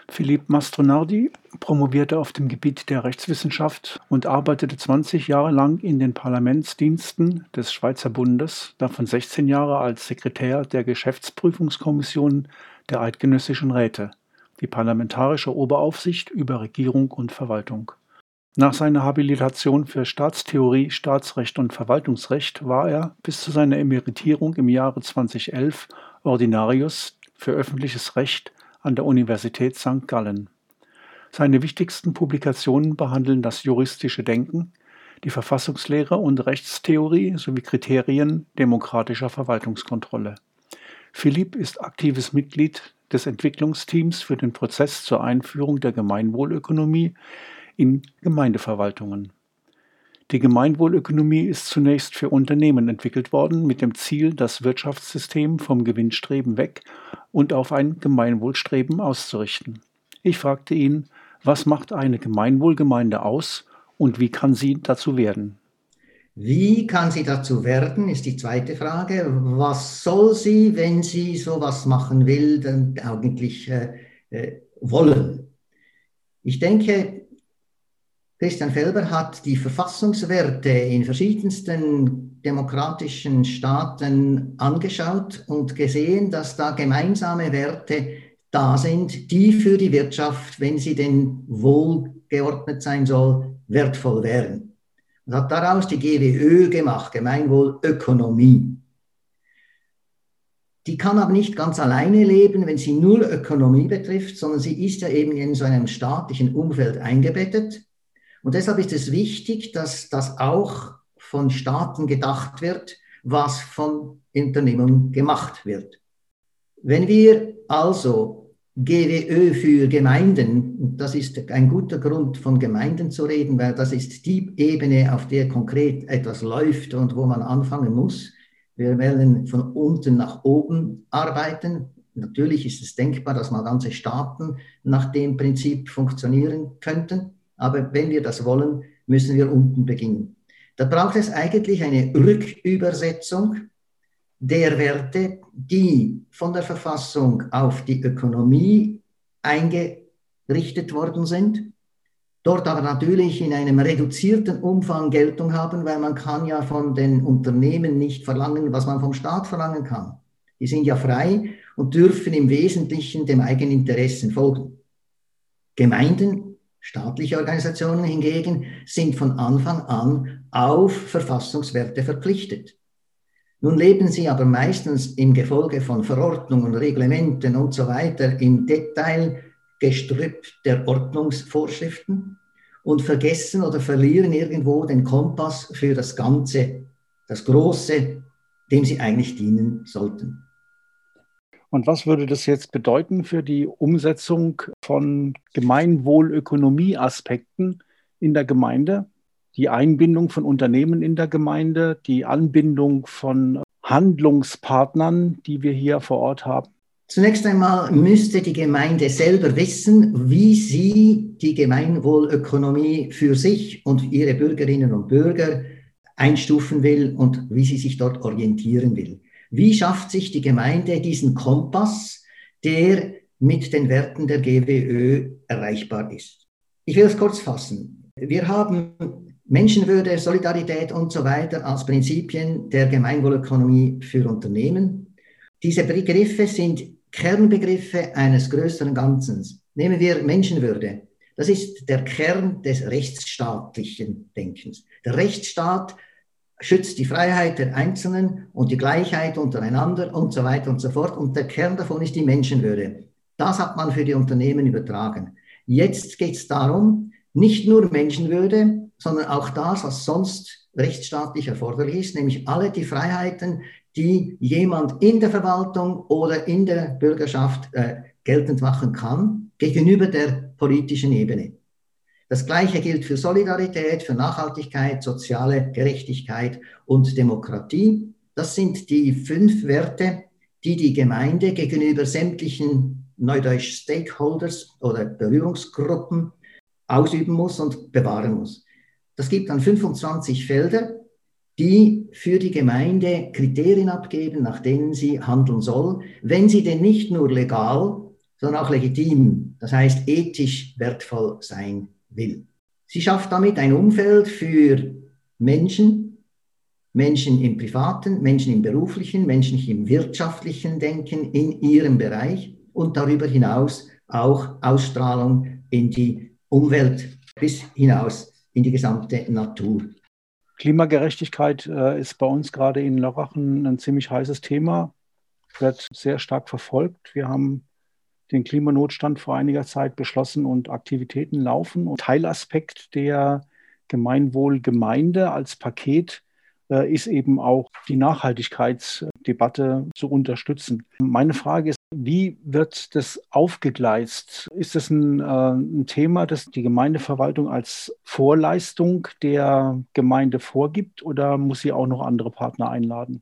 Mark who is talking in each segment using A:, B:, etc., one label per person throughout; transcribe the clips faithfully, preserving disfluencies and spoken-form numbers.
A: Philippe Mastronardi promovierte auf dem Gebiet der Rechtswissenschaft und arbeitete zwanzig Jahre lang in den Parlamentsdiensten des Schweizer Bundes, davon sechzehn Jahre als Sekretär der Geschäftsprüfungskommission der Eidgenössischen Räte, die parlamentarische Oberaufsicht über Regierung und Verwaltung. Nach seiner Habilitation für Staatstheorie, Staatsrecht und Verwaltungsrecht war er bis zu seiner Emeritierung im Jahre zweitausendelf Ordinarius für öffentliches Recht an der Universität Sankt Gallen. Seine wichtigsten Publikationen behandeln das juristische Denken, die Verfassungslehre und Rechtstheorie sowie Kriterien demokratischer Verwaltungskontrolle. Philippe ist aktives Mitglied des Entwicklungsteams für den Prozess zur Einführung der Gemeinwohlökonomie in Gemeindeverwaltungen. Die Gemeinwohlökonomie ist zunächst für Unternehmen entwickelt worden, mit dem Ziel, das Wirtschaftssystem vom Gewinnstreben weg und auf ein Gemeinwohlstreben auszurichten. Ich fragte ihn, was macht eine Gemeinwohlgemeinde aus und wie kann sie dazu werden?
B: Wie kann sie dazu werden, ist die zweite Frage. Was soll sie, wenn sie sowas machen will, dann eigentlich äh, äh, wollen? Ich denke, Christian Felber hat die Verfassungswerte in verschiedensten demokratischen Staaten angeschaut und gesehen, dass da gemeinsame Werte da sind, die für die Wirtschaft, wenn sie denn wohlgeordnet sein soll, wertvoll wären. Und hat daraus die G W Ö gemacht, Gemeinwohlökonomie. Die kann aber nicht ganz alleine leben, wenn sie nur Ökonomie betrifft, sondern sie ist ja eben in so einem staatlichen Umfeld eingebettet. Und deshalb ist es wichtig, dass das auch von Staaten gedacht wird, was von Unternehmen gemacht wird. Wenn wir also G W Ö für Gemeinden, und das ist ein guter Grund, von Gemeinden zu reden, weil das ist die Ebene, auf der konkret etwas läuft und wo man anfangen muss. Wir wollen von unten nach oben arbeiten. Natürlich ist es denkbar, dass mal ganze Staaten nach dem Prinzip funktionieren könnten. Aber wenn wir das wollen, müssen wir unten beginnen. Da braucht es eigentlich eine Rückübersetzung der Werte, die von der Verfassung auf die Ökonomie eingerichtet worden sind, dort aber natürlich in einem reduzierten Umfang Geltung haben, weil man kann ja von den Unternehmen nicht verlangen, was man vom Staat verlangen kann. Die sind ja frei und dürfen im Wesentlichen dem eigenen Interessen folgen. Gemeinden, staatliche Organisationen hingegen sind von Anfang an auf Verfassungswerte verpflichtet. Nun leben sie aber meistens im Gefolge von Verordnungen, Reglementen und so weiter im Detailgestrüpp der Ordnungsvorschriften und vergessen oder verlieren irgendwo den Kompass für das Ganze, das Große, dem sie eigentlich dienen sollten.
A: Und was würde das jetzt bedeuten für die Umsetzung von Gemeinwohlökonomie-Aspekten in der Gemeinde? Die Einbindung von Unternehmen in der Gemeinde, die Anbindung von Handlungspartnern, die wir hier vor Ort haben?
B: Zunächst einmal müsste die Gemeinde selber wissen, wie sie die Gemeinwohlökonomie für sich und ihre Bürgerinnen und Bürger einstufen will und wie sie sich dort orientieren will. Wie schafft sich die Gemeinde diesen Kompass, der mit den Werten der G W Ö erreichbar ist? Ich will es kurz fassen. Wir haben Menschenwürde, Solidarität und so weiter als Prinzipien der Gemeinwohlökonomie für Unternehmen. Diese Begriffe sind Kernbegriffe eines größeren Ganzen. Nehmen wir Menschenwürde. Das ist der Kern des rechtsstaatlichen Denkens. Der Rechtsstaat schützt die Freiheit der Einzelnen und die Gleichheit untereinander und so weiter und so fort. Und der Kern davon ist die Menschenwürde. Das hat man für die Unternehmen übertragen. Jetzt geht es darum, nicht nur Menschenwürde, sondern auch das, was sonst rechtsstaatlich erforderlich ist, nämlich alle die Freiheiten, die jemand in der Verwaltung oder in der Bürgerschaft äh, geltend machen kann, gegenüber der politischen Ebene. Das Gleiche gilt für Solidarität, für Nachhaltigkeit, soziale Gerechtigkeit und Demokratie. Das sind die fünf Werte, die die Gemeinde gegenüber sämtlichen neudeutsch Stakeholders oder Berührungsgruppen ausüben muss und bewahren muss. Das gibt dann fünfundzwanzig Felder, die für die Gemeinde Kriterien abgeben, nach denen sie handeln soll, wenn sie denn nicht nur legal sondern auch legitim, das heißt ethisch wertvoll sein will. Sie schafft damit ein Umfeld für Menschen, Menschen im privaten, Menschen im beruflichen, Menschen im wirtschaftlichen Denken in ihrem Bereich und darüber hinaus auch Ausstrahlung in die Umwelt bis hinaus in die gesamte Natur.
A: Klimagerechtigkeit äh, ist bei uns gerade in Lörrach ein ziemlich heißes Thema, wird sehr stark verfolgt. Wir haben den Klimanotstand vor einiger Zeit beschlossen und Aktivitäten laufen. Und Teilaspekt der Gemeinwohlgemeinde als Paket äh, ist eben auch die Nachhaltigkeitsdebatte zu unterstützen. Meine Frage ist, wie wird das aufgegleist? Ist das ein, äh, ein Thema, das die Gemeindeverwaltung als Vorleistung der Gemeinde vorgibt oder muss sie auch noch andere Partner einladen?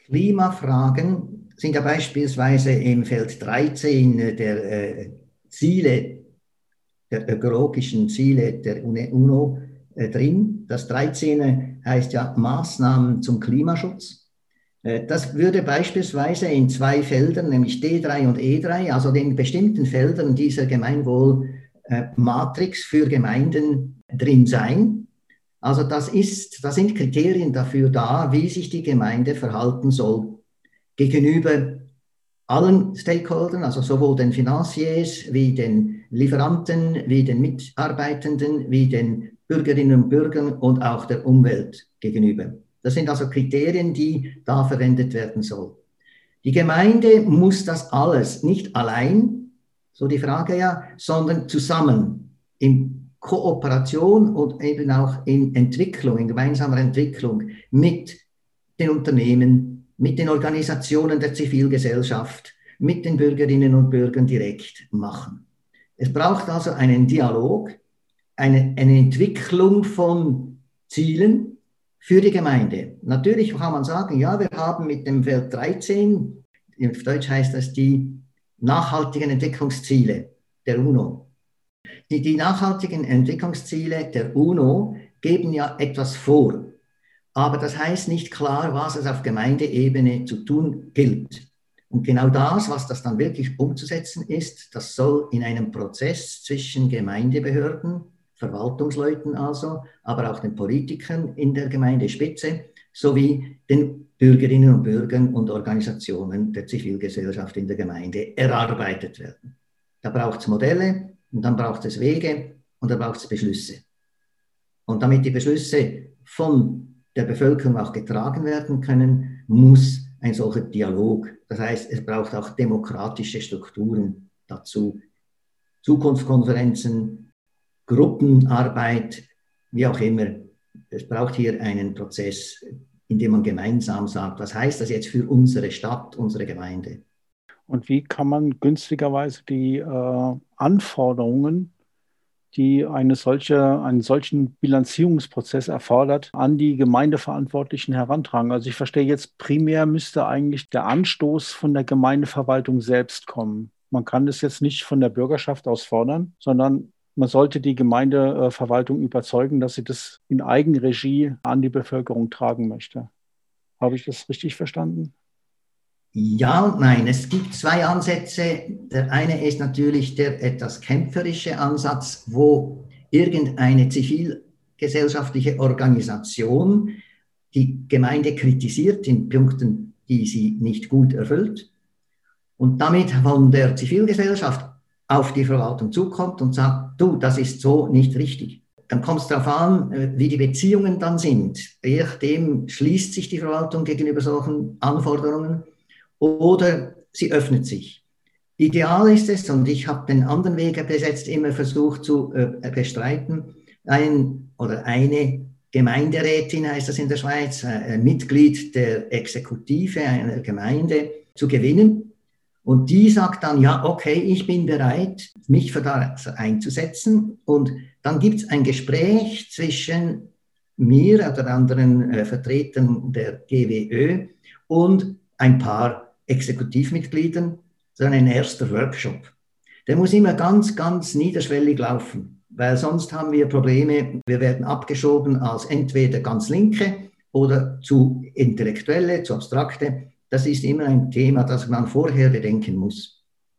B: Klimafragen sind ja beispielsweise im Feld dreizehn der äh, Ziele, der ökologischen Ziele der UNO äh, drin. Das dreizehn heißt ja Maßnahmen zum Klimaschutz. Äh, das würde beispielsweise in zwei Feldern, nämlich D drei und E drei, also den bestimmten Feldern dieser Gemeinwohlmatrix für Gemeinden drin sein. Also das ist, da sind Kriterien dafür da, wie sich die Gemeinde verhalten soll gegenüber allen Stakeholdern, also sowohl den Financiers wie den Lieferanten, wie den Mitarbeitenden, wie den Bürgerinnen und Bürgern und auch der Umwelt gegenüber. Das sind also Kriterien, die da verwendet werden sollen. Die Gemeinde muss das alles nicht allein, so die Frage ja, sondern zusammen im Kooperation und eben auch in Entwicklung, in gemeinsamer Entwicklung mit den Unternehmen, mit den Organisationen der Zivilgesellschaft, mit den Bürgerinnen und Bürgern direkt machen. Es braucht also einen Dialog, eine, eine Entwicklung von Zielen für die Gemeinde. Natürlich kann man sagen, ja, wir haben mit dem Feld dreizehn, auf Deutsch heißt das die nachhaltigen Entwicklungsziele der UNO. Die, die nachhaltigen Entwicklungsziele der UNO geben ja etwas vor, aber das heißt nicht klar, was es auf Gemeindeebene zu tun gilt. Und genau das, was das dann wirklich umzusetzen ist, das soll in einem Prozess zwischen Gemeindebehörden, Verwaltungsleuten also, aber auch den Politikern in der Gemeindespitze sowie den Bürgerinnen und Bürgern und Organisationen der Zivilgesellschaft in der Gemeinde erarbeitet werden. Da braucht es Modelle. Und dann braucht es Wege und dann braucht es Beschlüsse. Und damit die Beschlüsse von der Bevölkerung auch getragen werden können, muss ein solcher Dialog, das heißt, es braucht auch demokratische Strukturen dazu. Zukunftskonferenzen, Gruppenarbeit, wie auch immer. Es braucht hier einen Prozess, in dem man gemeinsam sagt, was heißt das jetzt für unsere Stadt, unsere Gemeinde.
A: Und wie kann man günstigerweise die äh, Anforderungen, die eine solche, einen solchen Bilanzierungsprozess erfordert, an die Gemeindeverantwortlichen herantragen? Also ich verstehe jetzt, primär müsste eigentlich der Anstoß von der Gemeindeverwaltung selbst kommen. Man kann das jetzt nicht von der Bürgerschaft aus fordern, sondern man sollte die Gemeindeverwaltung überzeugen, dass sie das in Eigenregie an die Bevölkerung tragen möchte. Habe ich das richtig verstanden?
B: Ja und nein. Es gibt zwei Ansätze. Der eine ist natürlich der etwas kämpferische Ansatz, wo irgendeine zivilgesellschaftliche Organisation die Gemeinde kritisiert in Punkten, die sie nicht gut erfüllt und damit von der Zivilgesellschaft auf die Verwaltung zukommt und sagt, du, das ist so nicht richtig. Dann kommt es darauf an, wie die Beziehungen dann sind. Je nachdem schließt sich die Verwaltung gegenüber solchen Anforderungen oder sie öffnet sich. Ideal ist es, und ich habe den anderen Weg bis jetzt immer versucht zu äh, bestreiten, ein oder eine Gemeinderätin, heißt das in der Schweiz, ein Mitglied der Exekutive einer Gemeinde zu gewinnen. Und die sagt dann, ja, okay, ich bin bereit, mich für das einzusetzen. Und dann gibt es ein Gespräch zwischen mir oder anderen äh, Vertretern der G W Ö und ein paar Exekutivmitgliedern, sondern ein erster Workshop. Der muss immer ganz, ganz niederschwellig laufen, weil sonst haben wir Probleme. Wir werden abgeschoben als entweder ganz Linke oder zu Intellektuelle, zu Abstrakte. Das ist immer ein Thema, das man vorher bedenken muss.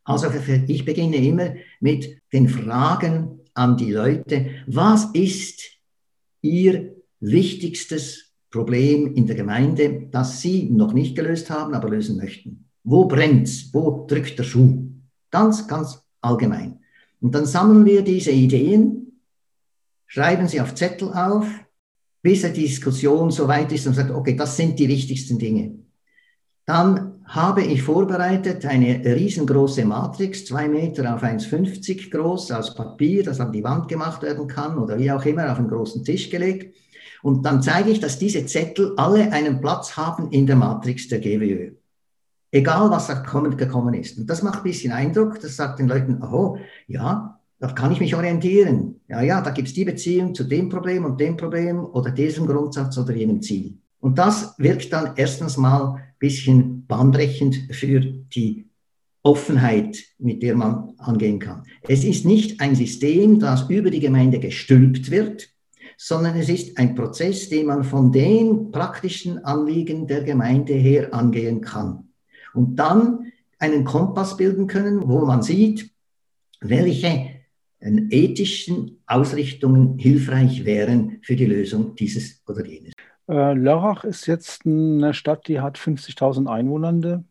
B: Also ich beginne immer mit den Fragen an die Leute, was ist Ihr wichtigstes Problem in der Gemeinde, das Sie noch nicht gelöst haben, aber lösen möchten? Wo brennt's? Wo drückt der Schuh? Ganz, ganz allgemein. Und dann sammeln wir diese Ideen, schreiben sie auf Zettel auf, bis die Diskussion so weit ist und sagt, okay, das sind die wichtigsten Dinge. Dann habe ich vorbereitet eine riesengroße Matrix, zwei Meter auf eins Komma fünfzig groß, aus Papier, das an die Wand gemacht werden kann oder wie auch immer auf einen großen Tisch gelegt. Und dann zeige ich, dass diese Zettel alle einen Platz haben in der Matrix der G W Ö. Egal, was da gekommen ist. Und das macht ein bisschen Eindruck, das sagt den Leuten, oh, ja, da kann ich mich orientieren. Ja, ja, da gibt es die Beziehung zu dem Problem und dem Problem oder diesem Grundsatz oder jenem Ziel. Und das wirkt dann erstens mal ein bisschen bahnbrechend für die Offenheit, mit der man angehen kann. Es ist nicht ein System, das über die Gemeinde gestülpt wird, sondern es ist ein Prozess, den man von den praktischen Anliegen der Gemeinde her angehen kann. Und dann einen Kompass bilden können, wo man sieht, welche ethischen Ausrichtungen hilfreich wären für die Lösung dieses oder jenes.
A: Äh, Lörrach ist jetzt eine Stadt, die hat fünfzigtausend Einwohner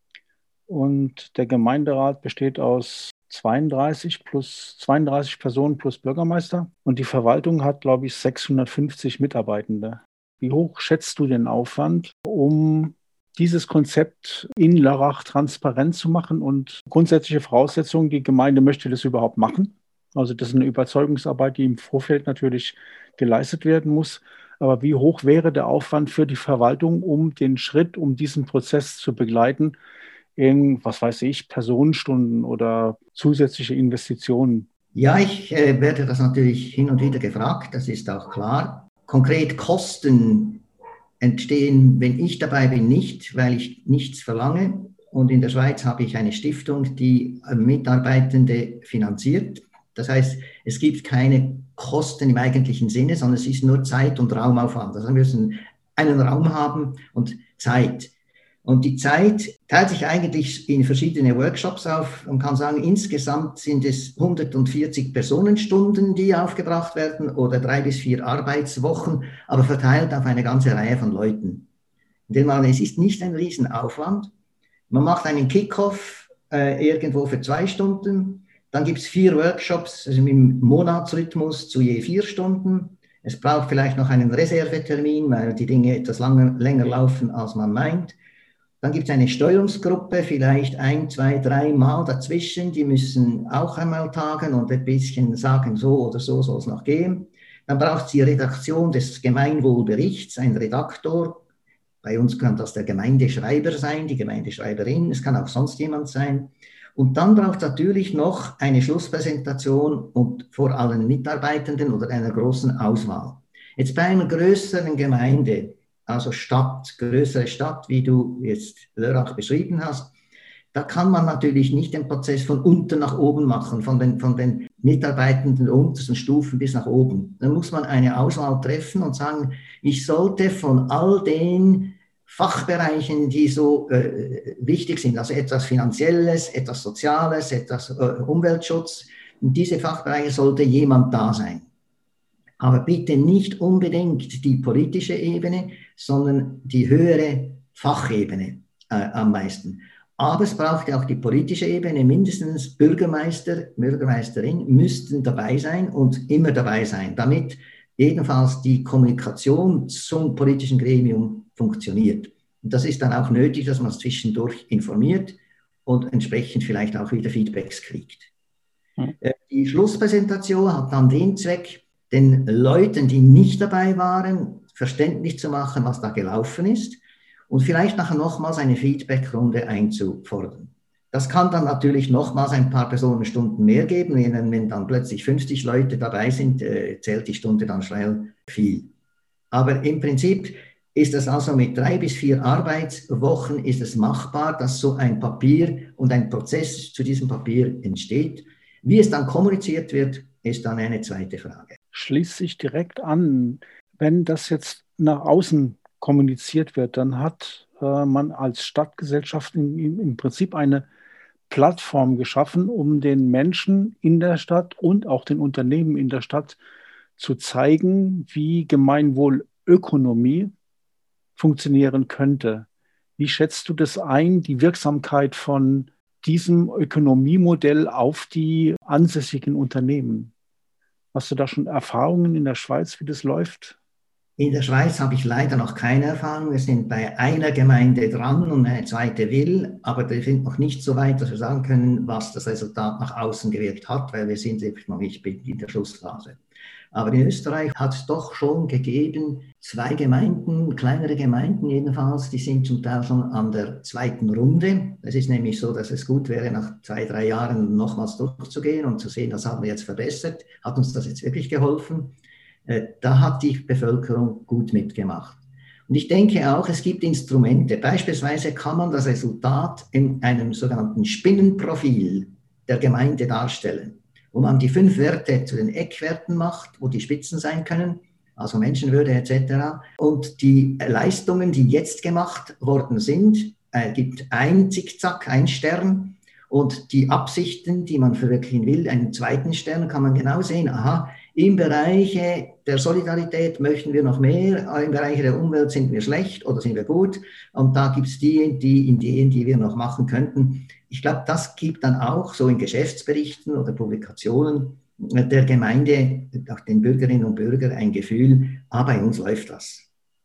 A: und der Gemeinderat besteht aus zweiunddreißig plus zweiunddreißig Personen plus Bürgermeister und die Verwaltung hat, glaube ich, sechshundertfünfzig Mitarbeitende. Wie hoch schätzt du den Aufwand, um dieses Konzept in Lörrach transparent zu machen und grundsätzliche Voraussetzungen, die Gemeinde möchte das überhaupt machen? Also das ist eine Überzeugungsarbeit, die im Vorfeld natürlich geleistet werden muss. Aber wie hoch wäre der Aufwand für die Verwaltung, um den Schritt, um diesen Prozess zu begleiten in, was weiß ich, Personenstunden oder zusätzliche Investitionen?
B: Ja, ich äh, werde das natürlich hin und wieder gefragt, das ist auch klar. Konkret Kosten entstehen, wenn ich dabei bin, nicht, weil ich nichts verlange. Und in der Schweiz habe ich eine Stiftung, die Mitarbeitende finanziert. Das heißt, es gibt keine Kosten im eigentlichen Sinne, sondern es ist nur Zeit- und Raumaufwand. Also wir müssen einen Raum haben und Zeit. Und die Zeit teilt sich eigentlich in verschiedene Workshops auf. Man kann sagen, insgesamt sind es hundertvierzig Personenstunden, die aufgebracht werden oder drei bis vier Arbeitswochen, aber verteilt auf eine ganze Reihe von Leuten. Denn man, es ist nicht ein Riesenaufwand. Man macht einen Kickoff äh, irgendwo für zwei Stunden. Dann gibt es vier Workshops, also im Monatsrhythmus zu je vier Stunden. Es braucht vielleicht noch einen Reservetermin, weil die Dinge etwas lange, länger laufen, als man meint. Dann gibt es eine Steuerungsgruppe, vielleicht ein, zwei, drei Mal dazwischen. Die müssen auch einmal tagen und ein bisschen sagen, so oder so soll es noch gehen. Dann braucht es die Redaktion des Gemeinwohlberichts, ein Redaktor. Bei uns kann das der Gemeindeschreiber sein, die Gemeindeschreiberin. Es kann auch sonst jemand sein. Und dann braucht es natürlich noch eine Schlusspräsentation und vor allen Mitarbeitenden oder einer großen Auswahl. Jetzt bei einer größeren Gemeinde, also Stadt, größere Stadt, wie du jetzt Lörrach beschrieben hast, da kann man natürlich nicht den Prozess von unten nach oben machen, von den, von den Mitarbeitenden der untersten Stufen bis nach oben. Dann muss man eine Auswahl treffen und sagen, ich sollte von all den Fachbereichen, die so äh, wichtig sind, also etwas Finanzielles, etwas Soziales, etwas äh, Umweltschutz, in diese Fachbereiche sollte jemand da sein. Aber bitte nicht unbedingt die politische Ebene, sondern die höhere Fachebene äh, am meisten. Aber es braucht ja auch die politische Ebene, mindestens Bürgermeister, Bürgermeisterin müssten dabei sein und immer dabei sein, damit jedenfalls die Kommunikation zum politischen Gremium funktioniert. Und das ist dann auch nötig, dass man es zwischendurch informiert und entsprechend vielleicht auch wieder Feedbacks kriegt. Hm. Die Schlusspräsentation hat dann den Zweck, den Leuten, die nicht dabei waren, verständlich zu machen, was da gelaufen ist und vielleicht nachher nochmals eine Feedbackrunde einzufordern. Das kann dann natürlich nochmals ein paar Personenstunden mehr geben. Wenn, wenn dann plötzlich fünfzig Leute dabei sind, äh, zählt die Stunde dann schnell viel. Aber im Prinzip ist es also mit drei bis vier Arbeitswochen ist es machbar, dass so ein Papier und ein Prozess zu diesem Papier entsteht. Wie es dann kommuniziert wird, ist dann eine zweite Frage.
A: Schließt sich direkt an, wenn das jetzt nach außen kommuniziert wird, dann hat äh, man als Stadtgesellschaft in, in, im Prinzip eine Plattform geschaffen, um den Menschen in der Stadt und auch den Unternehmen in der Stadt zu zeigen, wie Gemeinwohlökonomie funktionieren könnte. Wie schätzt du das ein, die Wirksamkeit von diesem Ökonomiemodell auf die ansässigen Unternehmen? Hast du da schon Erfahrungen in der Schweiz, wie das läuft?
B: In der Schweiz habe ich leider noch keine Erfahrung. Wir sind bei einer Gemeinde dran und eine zweite will, aber wir sind noch nicht so weit, dass wir sagen können, was das Resultat nach außen gewirkt hat, weil wir sind noch nicht in der Schlussphase. Aber in Österreich hat es doch schon gegeben, zwei Gemeinden, kleinere Gemeinden jedenfalls, die sind zum Teil schon an der zweiten Runde. Es ist nämlich so, dass es gut wäre, nach zwei, drei Jahren nochmals durchzugehen und zu sehen, das haben wir jetzt verbessert. Hat uns das jetzt wirklich geholfen? Da hat die Bevölkerung gut mitgemacht. Und ich denke auch, es gibt Instrumente. Beispielsweise kann man das Resultat in einem sogenannten Spinnenprofil der Gemeinde darstellen, wo man die fünf Werte zu den Eckwerten macht, wo die Spitzen sein können, also Menschenwürde et cetera. Und die Leistungen, die jetzt gemacht worden sind, äh, gibt ein Zickzack, ein Stern. Und die Absichten, die man verwirklichen will, einen zweiten Stern, kann man genau sehen, aha, im Bereich der Solidarität möchten wir noch mehr, im Bereich der Umwelt sind wir schlecht oder sind wir gut. Und da gibt es die, die Ideen, die wir noch machen könnten. Ich glaube, das gibt dann auch so in Geschäftsberichten oder Publikationen der Gemeinde, auch den Bürgerinnen und Bürgern ein Gefühl, ah, bei uns läuft das.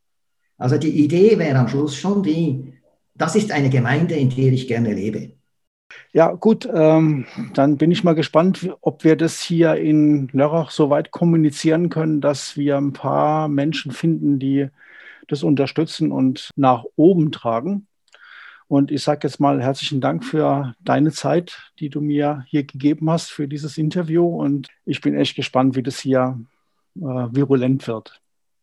B: Also die Idee wäre am Schluss schon die, das ist eine Gemeinde, in der ich gerne lebe.
A: Ja, gut, ähm, dann bin ich mal gespannt, ob wir das hier in Lörrach so weit kommunizieren können, dass wir ein paar Menschen finden, die das unterstützen und nach oben tragen. Und ich sage jetzt mal herzlichen Dank für deine Zeit, die du mir hier gegeben hast für dieses Interview. Und ich bin echt gespannt, wie das hier äh, virulent wird.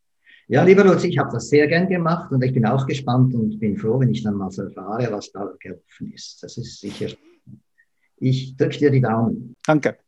B: Ja, lieber Lutz, ich habe das sehr gern gemacht und ich bin auch gespannt und bin froh, wenn ich dann mal so erfahre, was da gelaufen ist. Das ist sicher. Ich drücke dir die Daumen.
A: Danke.